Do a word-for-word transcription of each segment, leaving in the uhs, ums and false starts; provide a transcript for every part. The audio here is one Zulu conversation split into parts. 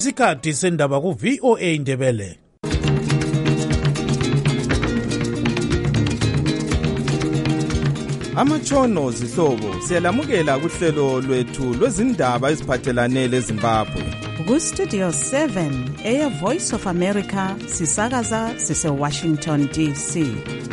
Isikhathi sendaba ku V O A Ndebele. Amatshono zihlobo siyalamukela kuhlelo lwethu lwezindaba eziphathelane leZimbabwe. Ku Studio seven eya Voice of America sisakaza sise Washington D C.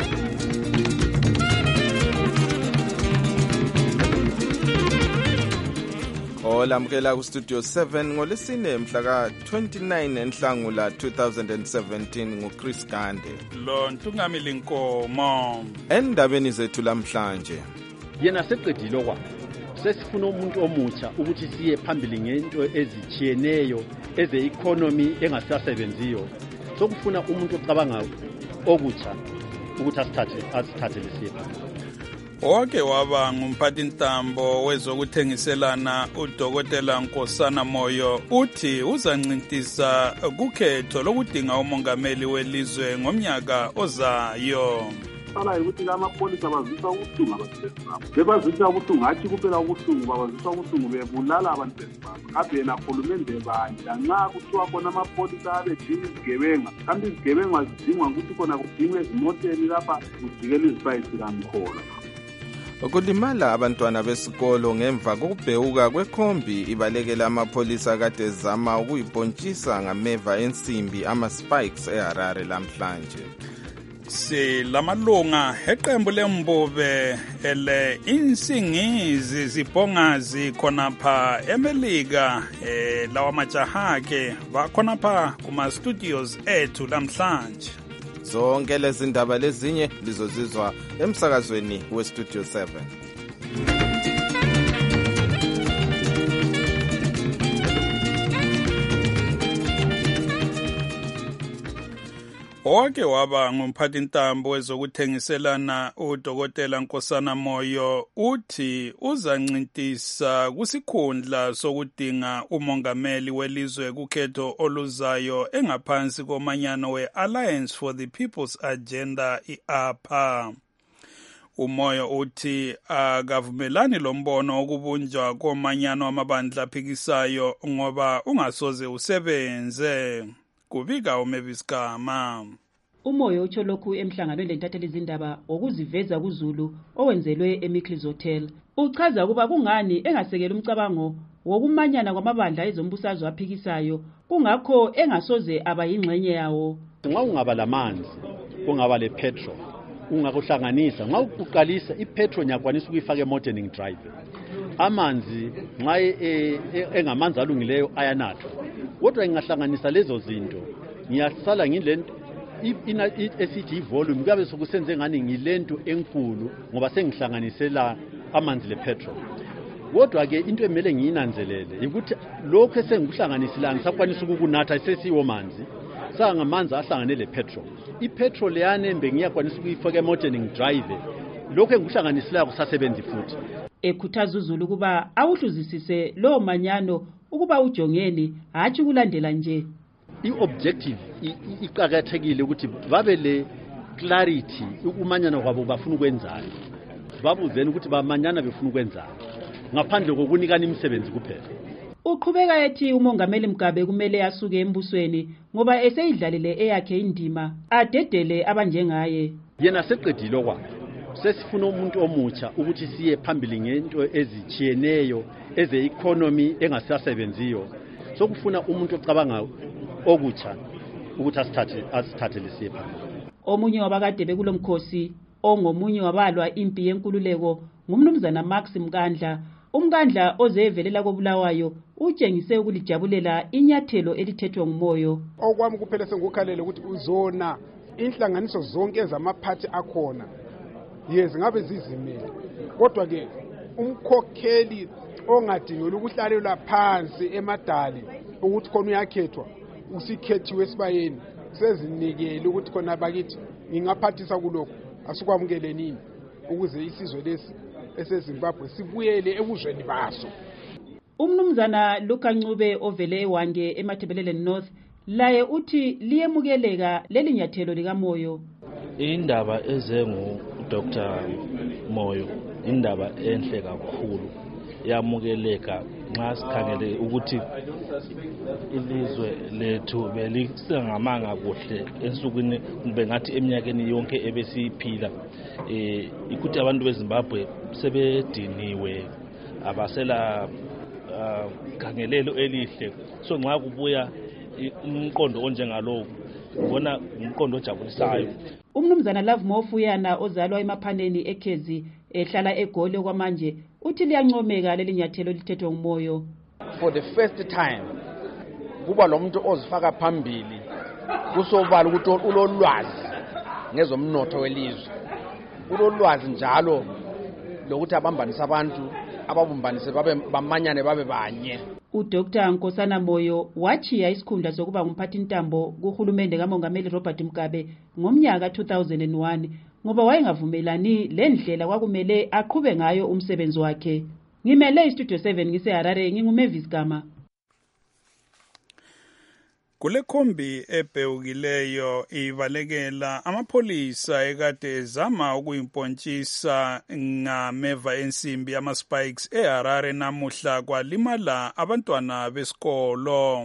Olamukela ku Studio seven ngolesine mhla ka twenty-nine enhlangula two thousand seventeen nguChris Gande. Lo Ntungami Nkomo. Endabeni zethu lamhlanje. Yena seqedile okwa. Sesifuna umuntu omutsha ukuthi siye phambili ngento ezichiyeneyo eze economy engasasebenziyo. Sokufuna umuntu ocabanga okutsha ukuthi asithathe asithathe lesipha. Oke waba ngumphathi ntambo wezokuthengiselana uDokotela Nkosana Moyo uthi uzancintisa kukhetho lokudinga umongameli welizwe ngomnyaka ozayo. Sala ukuthi lamapolisa bazisa ubuhlungu abasebenzabo. Bebazisa ubuhlungu ngathi kuphela ubuhlungu babazisa ubuhlungu bebulala abantu besibaba. Ngabe yena uhulumende bandla nxa kuthiwa khona amapolisa abedinga izigebenga. Kanti izigebenga zidingwa ukuthi khona kudingwe izimoteni lapha kujikela izipayisi kamkholo. Ukulimala abantwana besikolo ngemva kokubheuka kwekhombi ibalekela amapolisa kade ezama ukuyipontshisa ngameva ensimbi ama-spikes eHarare lamhlanje. Silamalunga eqembu lembube ele insingizi zibhongazi khonapha eMelika eh lawa majaha ke bakhonapha kuma studios ethu lamhlanje. Zonke lezi ndaba lezinye lizozizwa emsakazweni we Studio seven. Oke waba ngumphathi ntambo wezokuthengiselana uDokotela Nkosana Moyo uthi uzancintisa kusikhundla sokudinga umongameli welizwe kukhetho oluzayo engaphansi komanyano we-Alliance for the People's Agenda i-A P A. Umoyo uthi akavumelani lombono okubunjwa komanyano amabandla aphikisayo ngoba ungasoze usebenze. Kubika uMavis Gama. Umoyo utsho lokhu emhlanganweni lentatheli izindaba okuziveza kuZulu owenzelwe eMickles Hotel. Uchaza kuba kungani engasekela umcabango wokumanyana kwamabandla ezombusazwe aphikisayo kungakho engasoze aba yingxenye yawo. Nxa ungaba lamanzi, kungaba le petrol, ungakuhlanganisa, nxa uqalisa ipetrol nyakwanisa ukuyifaka eModern Drive. Amanzi nxa engamanzi alungileyo ayanathwa. Kodwa ngingahlanganisa lezo zinto ngiyasala ngilento esithi volume kabe sokusenze ngani ngilento enkulu ngoba sengihlanganisela amanzi le petrol. Kodwa ke into emele ngiyinanzelele ukuthi lokho esengikuhlanganisela ngisakwanisa ukukunatha sesiwo manzi sangamanzi ahlangane le petrol. Ipetrol yane bengiyakwanisa ukuyifaka eModern Drive. Lokho engikuhlanganisela kusasebenza futhi. Ekhuthaza uZulu kuba awuhluzisise lo manyano ukuba ujongeni hathi kulandela nje. I-objective iqakathekile ukuthi babe le clarity ukumanyana kwabo bafuna ukwenzani. Babuzeni ukuthi bamanyana befuna ukwenzani ngaphandle kokunikana imisebenzi kuphela. Uqhubeka ethi umongameli Mugabe kumele asuke embusweni ngoba eseyidlalile eyakhe indima adedele abanjengaye. Yena seqedile okwa. Sesifuna umuntu omutsha ukuthi siye phambili ngento ezichiyeneyo eze economy engasasebenziyo. Sokufuna umuntu ocabanga okutsha ukuthi asithathe asithathe lesipha. Omunye wabakade bekulomkhosi ongomunye wabalwa impi yenkululeko ngumnumzana Max Mkandla. Umkandla ozevelela kobulawayo utshengise ukulijabulela inyathelo elithethwe ngumoyo. Okwami kuphela sengukhalele ukuthi uzona inhlanganiso zonke ezamaphathi akhona. Yes, ngabe zizimile. Kodwa ke umkhokheli ongadingela ukuhlalela phansi emadali ukuthi khona uyakhethwa usikhethiwe esibayeni sezinikele ukuthi khona bakithi ngingaphathisa kuloko asikwamukele nini ukuze isizwe lesi eseZimbabwe sibuyele ebuzweni baso. Umnumzana Luka Ncube ovele eWange eMathebelele North laye uthi liyemukeleka leli nyathelo lika Moyo. Indaba ezengu Doctor Moyo indaba enhle kakhulu yamukeleka nxa sikhangele ukuthi ilizwe lethu belisengamanga kuhle ensukwini kumbe ngathi eminyakeni yonke ebesiyiphila eh ukuthi abantu beZimbabwe sebediniwe abasela khangelelo elihle so nxa kubuya umqondo onjengalowo ubona umqondo ojabulisayo. Umnumzana Love Mofuyana ozalwa emaphaneni eKhezi ehlala eGoli kwamanje uthi liyancomeka leli nyathelo lithethwe ngumoyo. For the first time kuba lo muntu ozifaka phambili kusobala ukuthi ulolwazi ngezomnotho welizwe, ulolwazi njalo lokuthi abambanisa abantu ababumbanise babe bamanyane babe banye. uDoctor Nkosana Moyo wachiya isikhundla sokuba ngumphathintambo kuhulumende kaMongameli Robert Mugabe ngomnyaka two thousand one ngoba wayengavumelani lendlela kwakumele aqhube ngayo umsebenzi wakhe. Ngimele iStudio seven ngise Harare nginguMavis Gama. Kule khombi ebhewukileyo ivalekela amapholisa ekade ezama ukuyimpontshisa ngameva ensimbi ama-spikes eHarare namuhla kwalimala abantwana besikolo.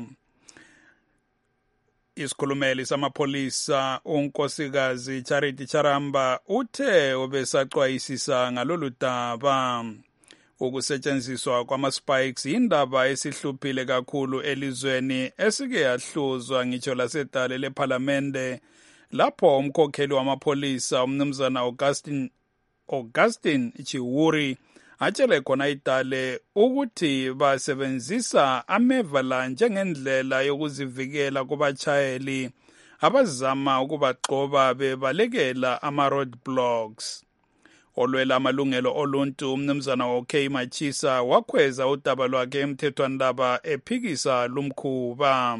Isikhulumeli samapholisa unkosikazi Charity Charamba uthe obesacwayisisa ngalolu daba. Ukusetshenziswa kwama-spikes indaba esihluphile kakhulu elizweni esike yahluzwa ngitsho lasedale lephalamende lapho umkhokheli wamapholisa umnumzana Augustine Augustine Chiwuri atshele khona idale ukuthi basebenzisa ameva la njengendlela yokuzivikela kubachayeli abazama ukubagxoba bebalekela ama-road blocks. Olwela amalungelo oluntu umnumzana OK Machisa wakhweza udaba lwakhe emthethwandaba ephikisa lumkhuba.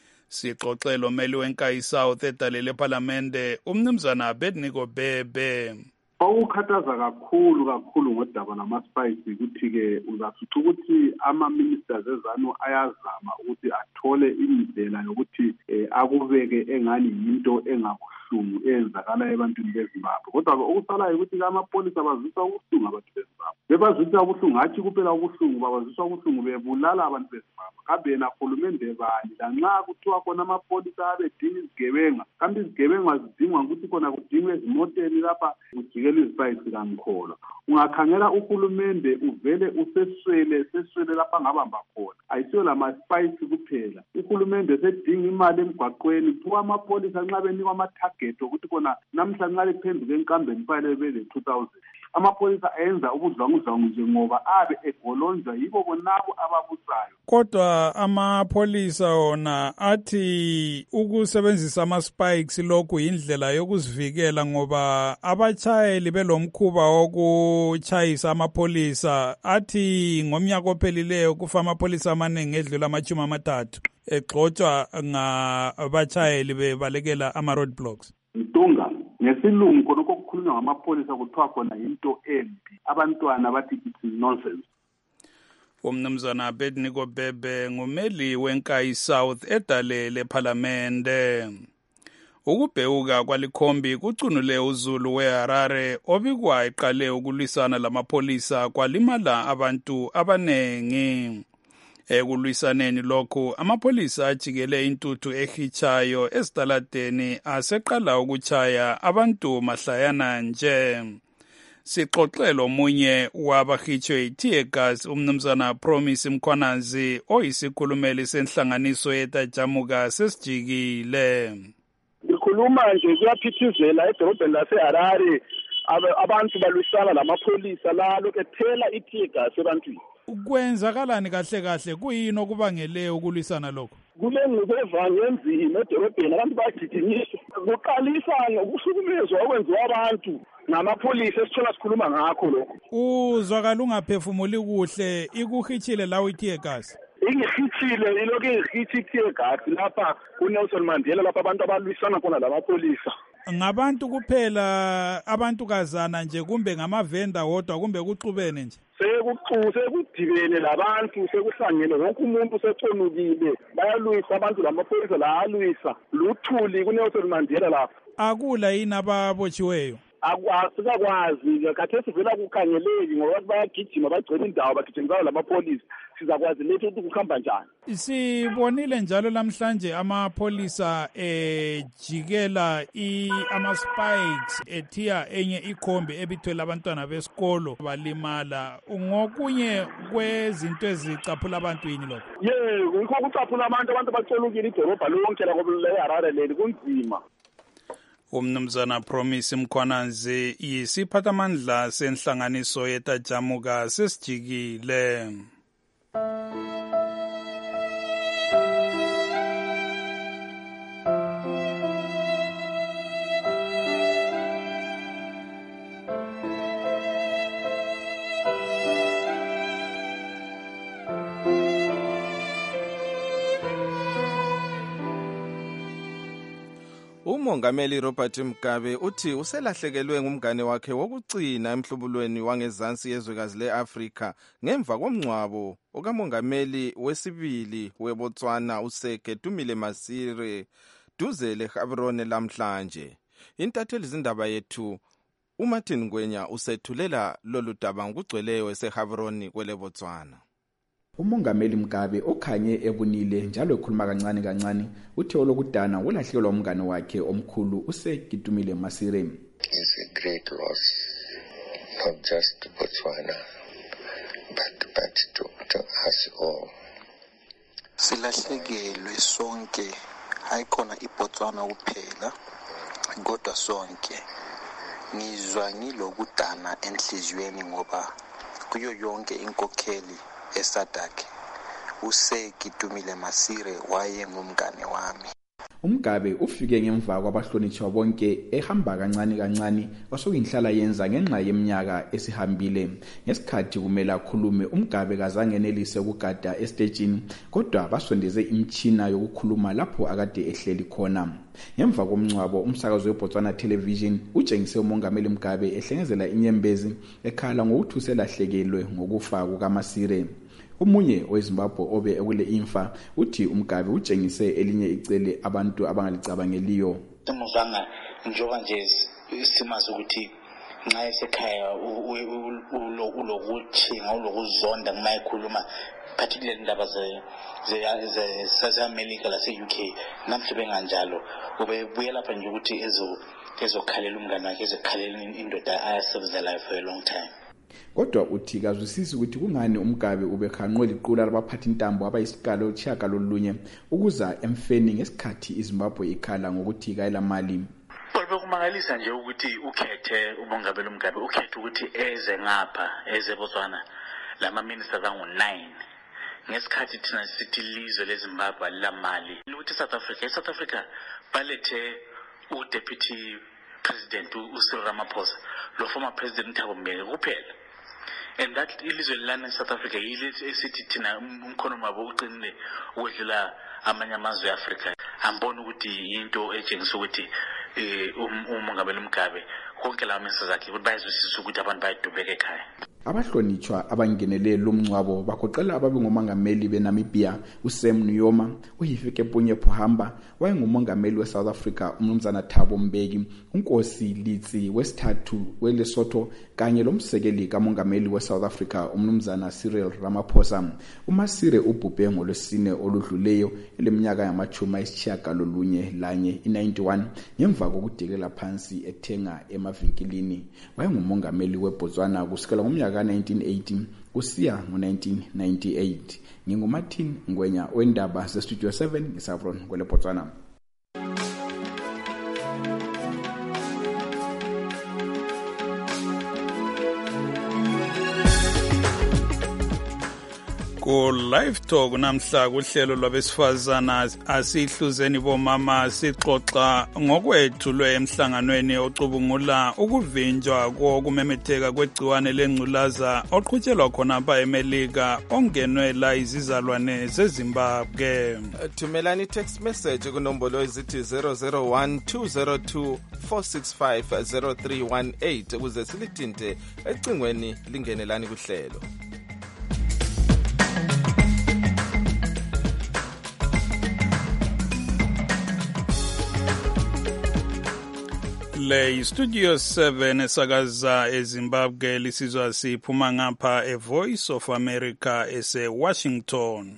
Sixoxelo meli wenkayi South edale lephalamende umnumzana Abednego Bebe. Okukhathaza kakhulu kakhulu ngodaba lama-spikes ukuthi-ke uzathuca ukuthi ama-ministers ezanu ayazama ukuthi athole indlela yokuthi eh, akubeke engani yinto engabuhlungu eyenzakala ebantwini beZimbabwe. Kodwa-ke okusalayo ukuthi amapholisa bazisa ubuhlungu abantu beZimbabwe. Bebazisa ubuhlungu hathi kuphela ubuhlungu, babazisa ubuhlungu bebulala abantu beZimbabwe. Kambe yena hulumende bani lanxa kuthiwa khona amapholisa abedinga izigebenga, kambe izigebenga zidingwa ukuthi khona kudingwe ezimoteni lapha kujikela izipikes kangikholwa. Ungakhangela uhulumende uvele useswele seswele lapha ngabamba khona. Ayisiyo lama-spikes kuphela. Uhulumende sedinga imali emgwaqweni, kuthiwa amapholisa nxa benikwa ama-target ukuthi khona namhla nxa lephenduke enkambeni kufanele bebe two thousand. Amapholisa ayenza ubudlwangudlwangu nje ngoba abe egolonjwa yibo bonabo ababusayo. Kodwa amapholisa wona athi ukusebenzisa ama-spikes lokhu indlela yokuzivikela ngoba abachayeli belomkhuba wokuchayisa amapholisa. Athi ngomnyaka ophelileyo kufa amapholisa amaningi edlula amachumi amathathu egxotshwa ngabachayeli bebalekela ama-road blocks. Ntunga ngesilungu khonokho kukhulunywa ngamapholisa kuthiwa khona into embi. Abantwana bathi it's nonsense. Umnumzana Abednego Bebe ngumeli wenkayi South edale lephalamende. Ukubhewuka kwalikhombi kucunule uZulu weHarare obikwa eqale ukulwisana lamapholisa kwalimala abantu abanengi. Ekulwisaneni lokhu amapholisa ajikele intuthu ehichayo esitaladeni aseqala ukuchaya abantu mahlayana nje. Sixoxelo munye wabahitshwe i-tear gas umnumzana Promise Mkhwanazi oyisikhulumeli senhlanganiso yetajamuka sesijikile. Ikhuluma nje kuyaphithizela edolobheni laseHarare abantu balwisana lamapholisa la lokho ethela i-tear gas ebantwini. Kwenzakalani kahle kahle kuyini okubangele ukulwisana lokho? Kulengqubeva ngenzima edolobheni abantu bagijinyiswa. Kuqalisa ngokuhlukumezwa okwenziwa abantu ngamapholisa esithola sikhuluma ngakho lokho. Uzwakala ungaphefumuli kuhle ikuhitshile lawo i-tear gas. Ingihitshile ilokhu ingihithi i-tear gas lapha kuNelson Mandela lapha abantu abalwisana khona lamapholisa. Ngabantu kuphela abantukazana nje kumbe ngamavenda wodwa kumbe kuxubene nje? Sekuxu sekudibene labantu sekuhlangene wonke umuntu seconukile bayalwisa abantu lamapholisa la alwisa luthuli kuNelson Mandela lapha. Akula yini ababotshiweyo? asikakwazi khathesi sivela kukhangeleki ngoba bayagijima bagcina indawo bagijimisa lamapholisa sizakwazi lethu ukuthi kuhamba njani. Sibonile njalo lamhlanje amapholisa ejikela ama-spikes ethiya enye ikhombi ebithwele abantwana besikolo balimala. Ngokunye kwezinto ezicaphula abantu yini lokho? Ye, yikho kucaphula abantu abantu bacelukile idolobha lonke lakoHarare leli kunzima. Umnumzana Promise Mkhwananzi yisiphathamandla senhlanganiso yetajamuka sesijikile. uMongameli Robert Mugabe uthi uselahlekelwe ngumngane wakhe wokugcina emhlubulweni wangezansi yezwekazi leAfrika ngemva komngcwabo okamongameli wesibili weBotswana uSekhetumile Masire duze leGaborone lamhlanje. Intatheli zindaba yethu uMartin Ngwenya usethulela lolu daba ngokugcweleyo eseGaborone kweleBotswana. uMongameli Mugabe okhanye ebunile njalo ekhuluma kancane kancane uthe olokudana ulahlekelwa umngane wakhe omkhulu uSekhetumile Masire. It's a great loss, not just to Botswana, but, but to, to us all. Silahlekelwe sonke, hayi khona iBotswana kuphela, kodwa sonke. Ngizwa ngilokudana enhliziyweni ngoba kuyo yonke inkokheli eSADC uSekhetumile Masire waye ngumngane wami. uMugabe ufike ngemva kwabahlonitshwa bonke ehamba kancane kancane osokuyinhlala yenza ngenxa yeminyaka esihambile. Ngesikhathi kumele akhulume uMugabe kazange enelise ukugada estagini kodwa basondeze imchina yokukhuluma lapho akade ehleli khona. Ngemva komncwabo umsakazo weBotswana Television utshengise uMongameli Mugabe ehlengezela inyembezi ekhala ngokuthi uselahlekelwe ngokufa kukaMasire. Umunye weZimbabwe obe ekule imfa uthi uMugabe utshengise elinye icele abantu abangalicabangeliyo. Umuvanga njoba nje isimazi ukuthi nxa esekhaya ulokuthi ngolokuzonda kumayikhuluma particularly indaba ze ze sase-America lase-U K namhla benganjalo ubebuye lapha nje ukuthi ezo ezokhalela umngane wakhe ezokhalela indoda ayasebenzelayo for a long time. Kodwa uthi kazwisisi ukuthi kungani uMugabe ubekhanqwe liqula labaphathi intambo abayisikalo chaka lolunye ukuza emfeni ngesikhathi iZimbabwe ikhala ngokuthi kayila mali. Bekumangalisa nje ukuthi ukhethe uMongameli Mugabe ukhethe ukuthi eze ngapha eze Botswana lama ministers angu nine ngesikhathi thina sithi lizwe leZimbabwe lamali ukuthi South Africa South Africa balethe uDeputy President uCyril Ramaphosa lo former President Thabo Mbeki kuphela. And that ilizwe lana South Africa yilezi esithi thina umkhono wabo uqinile ukwedlula amanye amazwe eAfrika. Ambona ukuthi into etshengisa ukuthi uMongameli Mugabe konke la ministers zakhe ukuthi bayizwisisa ukuthi abantu bayidubeka ekhaya. Abahlonitshwa abangenele lomncwabo bagoqela ababe ngomongameli beNamibia uSam Nujoma, uHifikepunye Pohamba, wayengumongameli weSouth Africa uMnumzana Thabo Mbeki, uNkosi Litsi wesithathu weLesotho kanye lomsekeli kamongameli weSouth Africa uMnumzana Cyril Ramaphosa. uMasire ubhubhe ngolwesine oludluleyo eleminyaka yamachuma ayisitshiyagalolunye lanye i-ninety-one ngemva kokudikela phansi ethenga emavinkilini. Wayengumongameli weBotswana kusukela ngomnyaka nineteen eighty kusiya ngo-nineteen ninety-eight. NginguMartin Ngwenya wendaba zeStudio seven ngeSavron kweleBotswana. Ku live talk namhla kuhlelo lwabesifazana asihluzeni bomama sixoxa ngokwethulwe emhlanganweni ocubungula ukuvinjwa kokumemetheka kwegciwane lengculaza oqhutshelwa khona ba eMelika ongenwela izizalwane zeZimbabwe. Thumelani text message kunombolo ezithi zero zero one two zero two four six five zero three one eight ukuze silithinte ecingweni lingenelani kuhlelo. le studio seven esakaza eZimbabwe lisizwa siphuma ngapha eVoice of America ese Washington.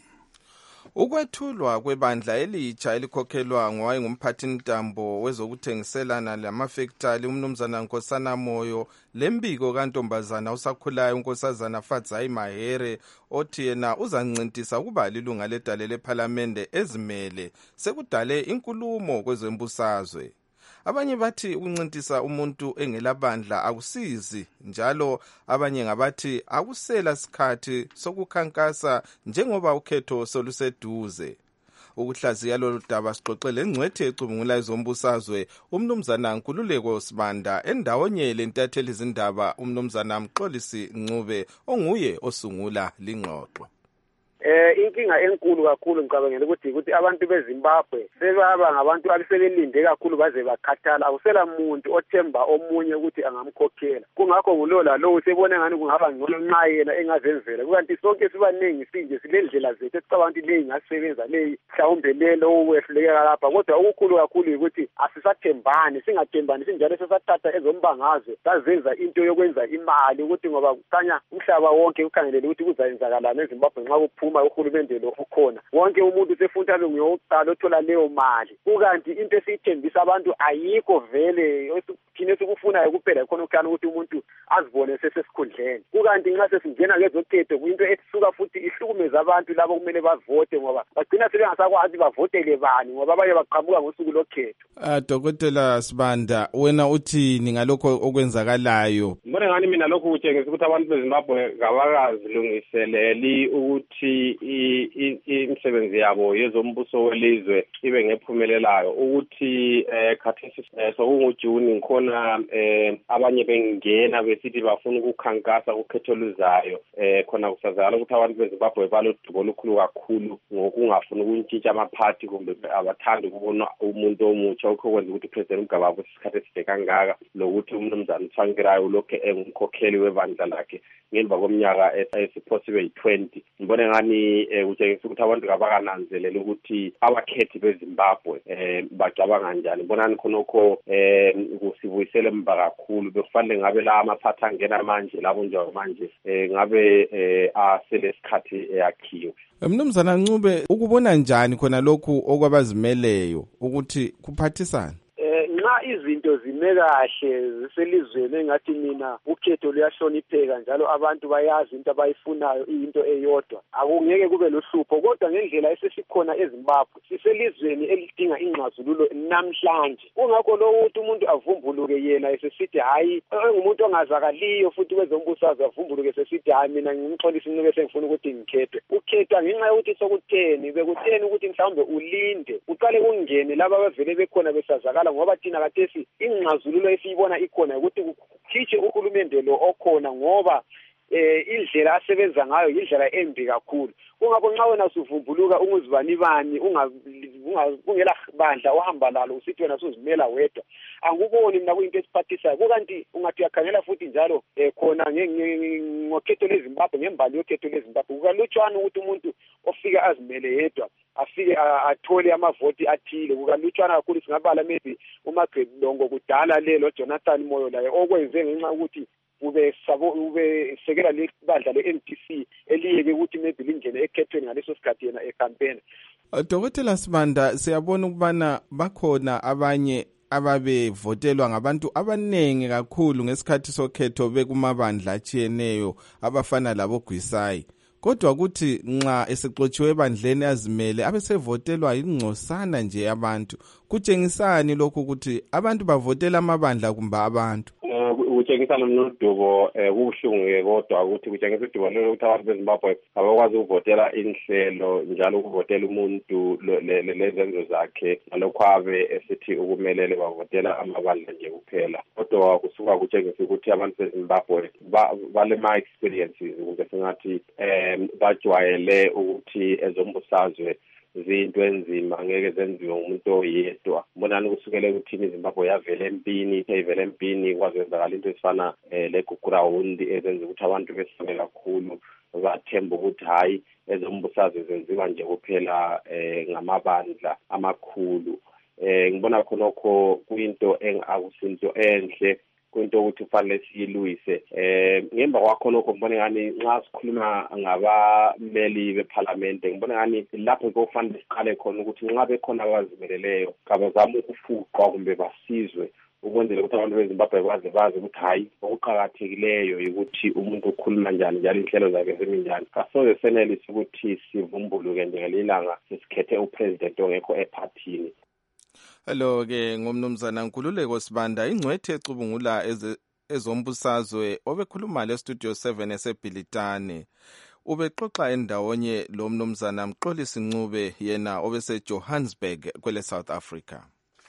Ukwethulwa kwebandla elitsha elikhokhelwa ngowayengumphathintambo wezokuthengiselana lamafektali umnumzana Nkosana Moyo lembiko kantombazana usakhulayo unkosazana Fadzai Mahere othi yena uzancintisa ukuba lilunga ledale lephalamende ezimele sekudale inkulumo kwezembusazwe. Abanye bathi ukuncintisa umuntu engelabandla akusizi, njalo abanye ngabathi akusela sikhathi sokukhankasa njengoba ukhetho soluseduze. Ukuhlaziya lolu daba sixoxele ngcwethi ecubungula izombusazwe umnumzana Nkululeko Sibanda endawonye lentatheli izindaba umnumzana Mxolisi Ncube onguye osungula lingxoxo. Eh inkinga enkulu kakhulu ngicabangela ukuthi ukuthi abantu beZimbabwe sebaba ngabantu abasebelinde kakhulu baze bakhathala, akusela umuntu othemba omunye ukuthi angamkhokhela. Kungakho ngulola lo usebona ngani kungaba ngcono nxa yena engazenzela. Kukanti sonke sibaningi sinje silendlela zethu esicabanga ukuthi leyi ngasebenza leyi mhlawumbe lelo wehluleka lapha, kodwa okukhulu kakhulu ukuthi asisathembani, singathembani sinjalo sesathatha ezombangazwe sazenza into yokwenza imali ukuthi ngoba kukhanya umhlaba wonke ukhangelele ukuthi kuzayenzakalana eZimbabwe nxa kuphuma uhulumende lo ukhona. Wonke umuntu sefuna abe nguyokuqala othola leyo mali. Kukanti into esiyithembisa abantu ayikho vele, thina sikufunayo kuphela khona ukhana ukuthi umuntu azibone sesesikhundleni. Kukanti nxa sesingena kezokhetho kuyinto esuka futhi ihlukumeza abantu labo kumele bavote ngoba bagcina sebengasakwazi bavotele bani ngoba baye baqhamuka ngosuku lokhetho. Ah Dokotela Sibanda, wena uthini ngalokho okwenzakalayo? Mbona ngani mina lokho kutshengisa ukuthi abantu beZimbabwe ngabakazilungiseleli ukuthi imisebenzi yabo yezombuso welizwe ibe ngephumelelayo, ukuthi eh khathesi sokungujuni ngikhona eh abanye bengena besithi bafuna ukukhankasa ukhetho luzayo eh khona kusazakala ukuthi abantu beZimbabwe balodubo olukhulu kakhulu ngokungafuna ukuntshintsha amaphathi kumbe abathanda ukubona umuntu omutsha okwenza ukuthi uPresident Mugabe isikhathi eside kangaka lokuthi umnumzana Tsvangirai ulokhe engumkhokheli webandla lakhe ngemva komnyaka esiphosiwe yi-twenty. Ngibone ngani kutshengisa ukuthi abantu abakananzelela ukuthi abakhethi beZimbabwe eh bacabanga kanjani. Ngibonani khonokho eh kusibuyisele emva kakhulu, bekufanele ngabe la amaphathi angena manje labo nje manje eh ngabe eh asele isikhathi eyakhiwe. Mnumzana Ncube, ukubona njani khona lokhu okwabazimeleyo ukuthi kuphathisana? Nxa izinto zime kahle ziselizweni engathi mina ukhetho luyahlonipheka njalo abantu bayazi into abayifunayo into eyodwa, akungeke kube lohlupho. Kodwa ngendlela esesikhona eZimbabwe siselizweni elidinga ingxazululo namhlanje. Kungakho lo ukuthi umuntu avumbuluke yena esesithi hayi engumuntu ongazakaliyo futhi kwezombusazwe avumbuluke esesithi hayi mina ngimxolisa Ncube sengifuna ukuthi ngikhethwe. Ukhethwa ngenxa yokuthi sokutheni bekutheni ukuthi mhlawumbe ulinde uqale kungene laba abavele bekhona besazakala ngoba thina kathesi ingxazululo esiyibona ikhona ukuthi kukhitshe uhulumende lo okhona ngoba eh indlela asebenza ngayo indlela embi kakhulu. Kungakho nxa wena usuvumbuluka unguzibani bani unga ungela bandla ohamba lalo usithi wena usuzimela wedwa, anguboni mina kuyinto esiphathisayo. Kukanti ungathi uyakhangela futhi njalo eh khona ngokhetho leZimbabwe ngembali yokhetho leZimbabwe kukalutshwana ukuthi umuntu ofika azimele yedwa afike athole amavoti athile. Kukalutshwana kakhulu, singabala maybe uMagedongo kudala lelo Jonathan Moyo laye okwenze ngenxa ukuthi ube sabo ube sekela lebandla le-N P C eliyeke ukuthi maybe lingene ekhethweni ngaleso sikhathi yena ecampaign. Dokotela Sibanda, siyabona ukubana bakhona abanye ababevotelwa ngabantu abanengi kakhulu ngesikhathi sokhetho bekumabandla atshiyeneyo abafana labo Gwisai, kodwa kuthi nxa esexotshiwe ebandleni azimele abesevotelwa ingcosana nje abantu. Kutshengisani lokho ukuthi abantu bavotela amabandla kumbe abantu? Kutshengisa nodubo kubuhlungu kodwa ukuthi kutshengisa udubo lokuthi abantu beZimbabwe abakwazi ukuvotela inhlelo njalo ukuvotela umuntu lezenzo zakhe nalokho abe esithi ukumelele bavotela amabandla nje kuphela. Kodwa kusuka kutshengisa ukuthi abantu beZimbabwe balema experiences ukuze singathi em bajwayele ukuthi ezombusazwe zinto enzima ngeke zenziwe umuntu oyedwa. Mbonani kusukela ukuthi iZimbabwe yavela empini, ivela empini kwazenzakala into esifana leGugurawundi ezenza ukuthi abantu besabe kakhulu bathemba ukuthi hayi ezombusazwe zenziwa nje kuphela ngamabandla amakhulu. eh ngibona khonokho kuyinto engakusinto enhle kwento ukuthi kufanele siyilwise eh ngemva kwakho lokho ngibona ngani nxa sikhuluma ngabameli beParliament ngibona ngani lapho kufanele siqale khona ukuthi nxa bekhona abazimeleleyo kabazama ukufuqwa kumbe basizwe ukwenzela ukuthi abantu beZimbabwe baze bazi ukuthi hayi okuqhakathekileyo ukuthi umuntu ukhuluma njani njalo inhlelo zakhe zeminjani kasoze senelise ukuthi sivumbuluke njengelanga sesikhethe upresident ongekho ephathini. Hello ke ngomnumzana Nkululeko Sibanda ingcwethe ecubungula ezombusazwe obekhuluma le studio seven eseBhilitane ubexoxa endawonye lo mnumzana Mxolisi Ncube yena obese Johannesburg kwele South Africa.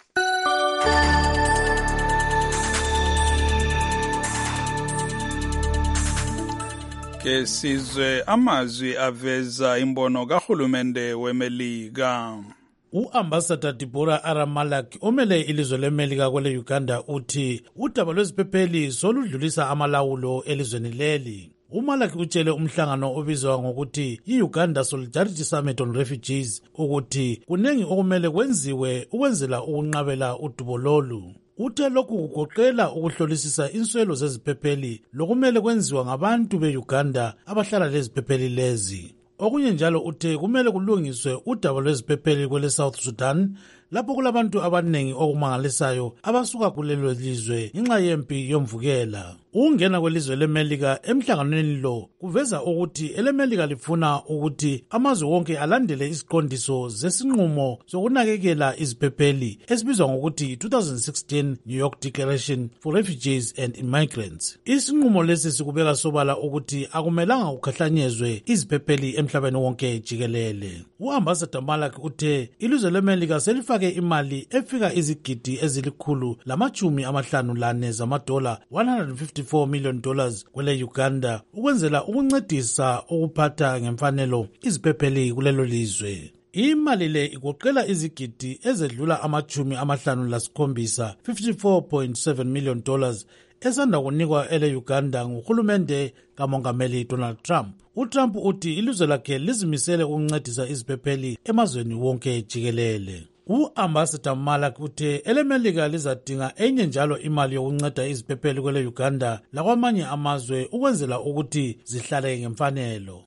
Ke sizwe amazwi aveza imbono kahulumende weMelika. U-Ambassador Deborah Aramalak omele ilizwe leMelika kwele Uganda uthi udaba lweziphepheli soludlulisa amalawulo elizweni leli. uMalak utshele umhlangano obizwa ngokuthi i-Uganda Solidarity Summit on Refugees ukuthi kunengi okumele kwenziwe ukwenzela ukunqabela udubo lolu. Uthe lokhu kugoqela ukuhlolisisa inswelo zeziphepheli lokumele kwenziwa ngabantu be-Uganda abahlala leziphepheli lezi. Okunye njalo uthe kumele kulungiswe udaba lweziphepheli kwele South Sudan lapho kulabantu abanengi okumangalisayo abasuka kulelo lizwe ngenxa yempi yomvukela. Ungena kwelizwe leMelika emhlanganweni lo kuveza ukuthi eleMelika lifuna ukuthi amazwe wonke alandele isiqondiso zesinqumo sokunakekela iziphepheli esibizwa ngokuthi twenty sixteen New York Declaration for Refugees and Immigrants. Isinqumo lesi sikubeka sobala ukuthi akumelanga ukhahlanyezwe iziphepheli emhlabeni wonke jikelele. U-Ambassador Malak uthe ilizwe leMelika selifake imali efika izigidi ezilikhulu lamachumi amahlanu lane zamadola one hundred fifty-four million dollars kwele Uganda ukwenzela ukuncedisa ukuphatha ngemfanelo iziphepheli kulelo lizwe. Imali le igoqela izigidi ezedlula amachumi amahlanu lasikhombisa fifty-four point seven million dollars esanda kunikwa ele Uganda nguhulumende kamongameli Donald Trump. uTrump uthi ilizwe lakhe lizimisele ukuncedisa iziphepheli emazweni wonke jikelele. U-Ambassador Malak uthe eleMelika lizadinga enye njalo imali yokunceda iziphepheli kwele Uganda lakwamanye amazwe ukwenzela ukuthi zihlale ngemfanelo.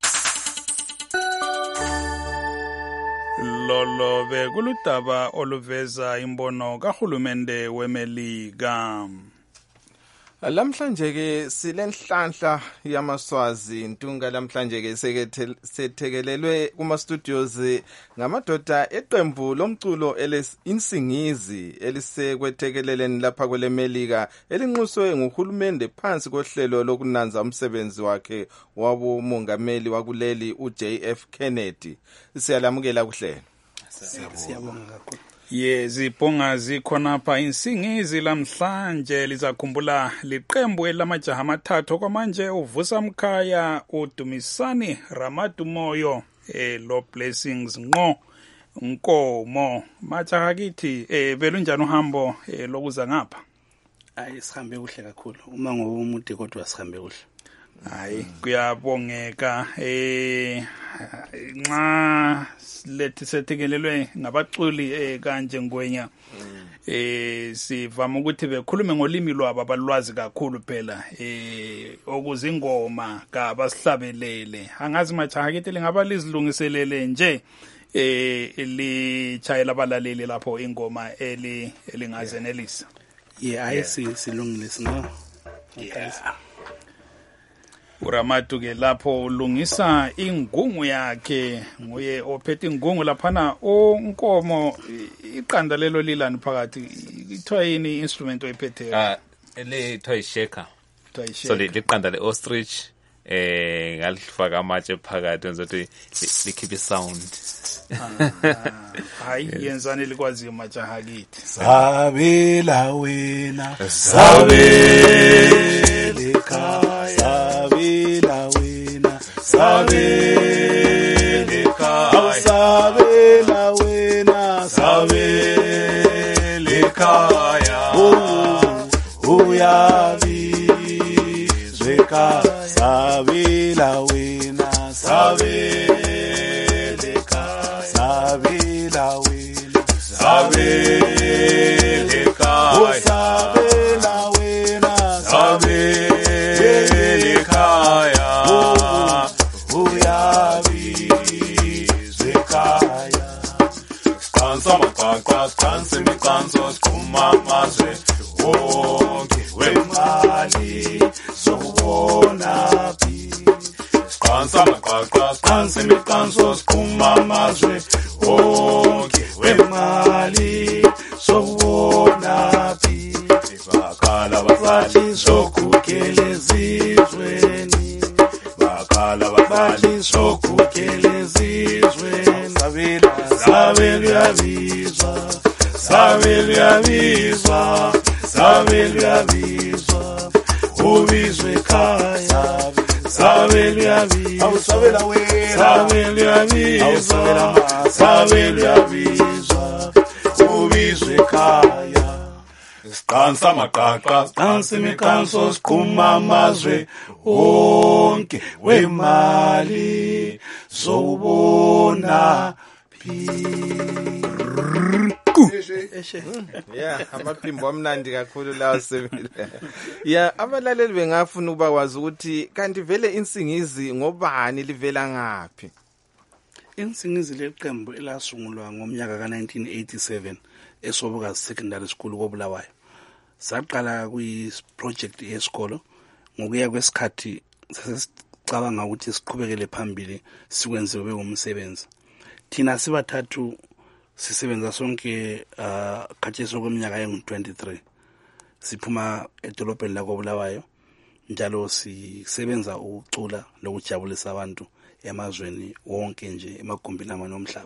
Lolo bekuludaba oluveza imbono kahulumende weMelika. Lamhlanje ke silenhlanhla yamaswazi intunga lamhlanje ke sethekelelwe kuma studios ngamadoda eqembu lomculo elesinsingizi elisekwethekeleleni lapha kwele Melika elinxuswe nguhulumende phansi kohlelo lokunanza umsebenzi wakhe wabo mongameli wakuleli uJ F Kennedy. Siyalamukela kuhlelo. Siyabonga kakhulu. Yezibonga zikhona pha insingizi lamhlanje lizakhumbula liqembu elamajaha amathathu kwamanje uvusa Mkhaya uDumisani Ramadumoyo eh lo Blessings Nqo Nkomo majaha kithi eh belunjani uhambo eh lokuza ngapha. Hayi sihambe kuhle kakhulu uma ngomude kodwa sihambe kuhle. Hayi kuyabongeka eh nxa lethi sethekelelwe ngabaculi eh kanje ngwenya eh sivama ukuthi bekhulume ngolimi lwabo abalwazi kakhulu phela eh okuzingoma kabasihlabelele angazi majaha kithi lingaba lizilungiselele nje eh lichayela abalaleli lapho ingoma eli elingazenelisa. Yeah ayisi silungile sino. Yeah. Uramatu ke lapho ulungisa ingungu yakhe nguye ophethe ingungu laphana onkomo iqanda lelo lilani phakathi ithiwa yini instrument oyiphetheyo? Ah le toy shaker. Toy shaker. So liqanda le ostrich eh ngalifaka amatshe phakathi ngizothi likhiphe sound. Hayi yenzani likwazi majaha kithi. Sabela wena sabela kaya sabela wena sabela kaya sabela wena sabela kaya uyabi zweka sabela wena sabela kaya sabela wena sabela siqansa imigcanso siqhuma amazwe wonke wemali zobona phi siqansa amaqaqa siqansa imigcanso siqhuma amazwe wonke wemali zobona phi bakhala babathi sokukele ezizweni bakhala babathi sokukele ezizweni sabela sabela bizwa sabela bizwa sabela bizwa ubizwe khaya sabela bizwa sabela wena sabela bizwa sabela bizwa ubizwe khaya siqansa amaqaqa siqansa imigcanso siqhuma amazwe wonke wemali zobona phi. Yeah, amaphimbo amnandi kakhulu lawo Sebile. Yeah, abalaleli bengafuna ukuba kwazi ukuthi kanti vele insingizi ngobani livela ngapi? Insingizi leqembu elasungulwa ngomnyaka ka nineteen eighty-seven eSobokazi Secondary School koBulawayo. Saqala kuyi project yesikolo ngokuya kwesikhathi sesicabanga ukuthi siqhubekele phambili sikwenze kube umsebenzi. Thina sibathathu sisebenza sonke uh khatheso kweminyaka engu twenty-three. Siphuma edolobheni la koBulawayo njalo sisebenza ukucula lokujabulisa abantu emazweni wonke nje emagumbini amanye omhlaba.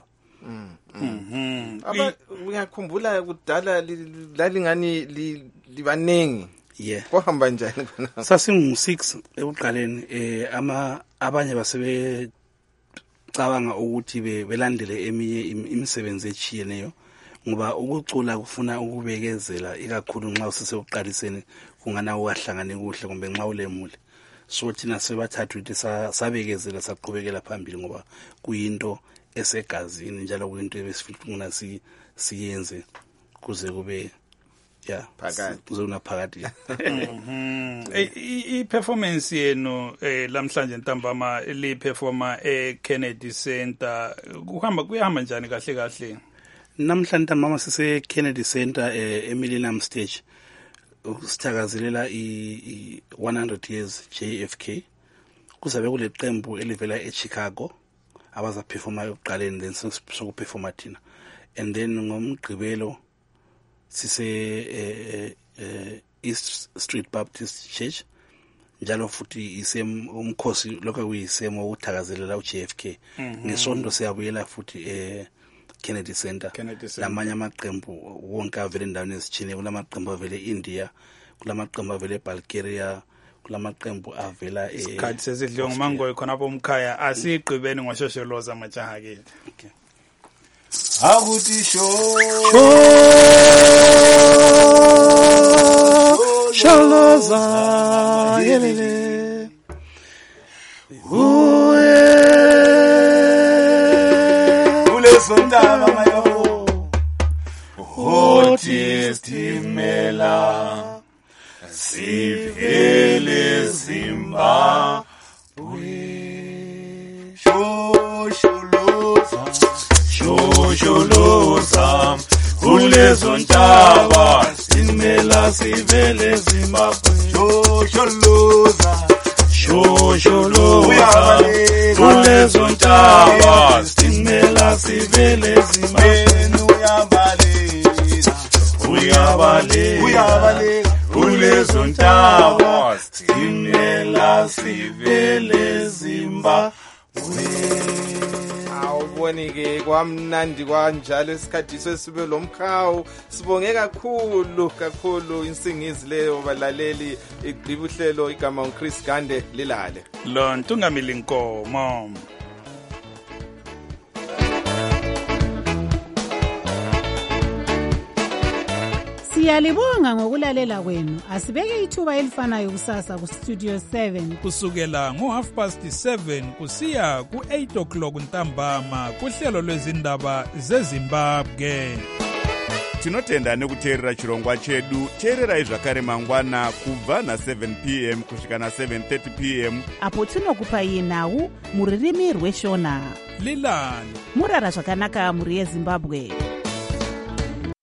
Mhm. Aba uyakhumbula kudala lalingani libanengi. Yeah. Kohamba njani khona? Sasingu six ekuqaleni eh ama abanye basebe cabanga ukuthi belandele eminye imisebenzi echiyeneyo ngoba ukucula kufuna ukubekezela ikakhulu nxa usesekuqaliseni kungana uwahlangane kuhle kumbe nxa ulemule. So thina sebathathu ukuthi sabekezela saqhubekela phambili ngoba kuyinto esegazini njalo kuyinto ebesifuna si siyenze kuze kube yeah phakathi kuzona phakathi. Mhm. I performance yenu eh lamhlanje ntambama li performer e Kennedy Center kuhamba kuyahamba njani kahle kahle? Namhlanje ntambama sise Kennedy Center eh eMillennium Stage usithakazelela i one hundred years J F K. Kuzabe kule qembu elivela eChicago abaza performa yokuqaleni then sokuperforma thina and then ngomgqibelo sise eh, eh, East Street Baptist Church njalo futhi isem umkhosi lokho kuyisemo ukuthakazelela uJ F K. Ngesonto siyabuyela futhi eh Kennedy Center. Lamanye amaqembu wonke avele endaweni ezithile kulamaqembu avele India kulamaqembu avele Bulgaria kulamaqembu avela eh isikhathi sesidliwa ngumangoyi khona apho umkhaya asiqhibeni ngoshosheloza majaha ke. Okay. Akuthi sho sholoza yelele uye ulesondaba mayo hothi stimela sivele simba we shosholoza shosholoza ulezontaba simela sivele Zimbabwe shosholoza shosholoza ulezontaba simela sivele Zimbabwe uyabaleka uyabaleka uyabaleka ulezontaba simela sivele Zimbabwe. Awubonike kwamnandi kanjalo isikhathi sesibe lomkhawu sibonge kakhulu kakhulu insingizi leyo balaleli igqiba uhlelo igama uChris Gande lilale lo ntungamili inkomo. Siyalibonga ngokulalela kwenu. Asibeke ithuba elifanayo kusasa ku Studio seven kusukela ngo half past seven kusiya ku eight o'clock ntambama kuhlelo lwezindaba zeZimbabwe. Tinotenda nekuteerera chirongwa chedu. Teererai zvakare mangwana kubva na seven p m kusvika na seven thirty p m apo tinokupai nhau muririmi rweshona. Lilani Murara zvakanaka muri yeZimbabwe.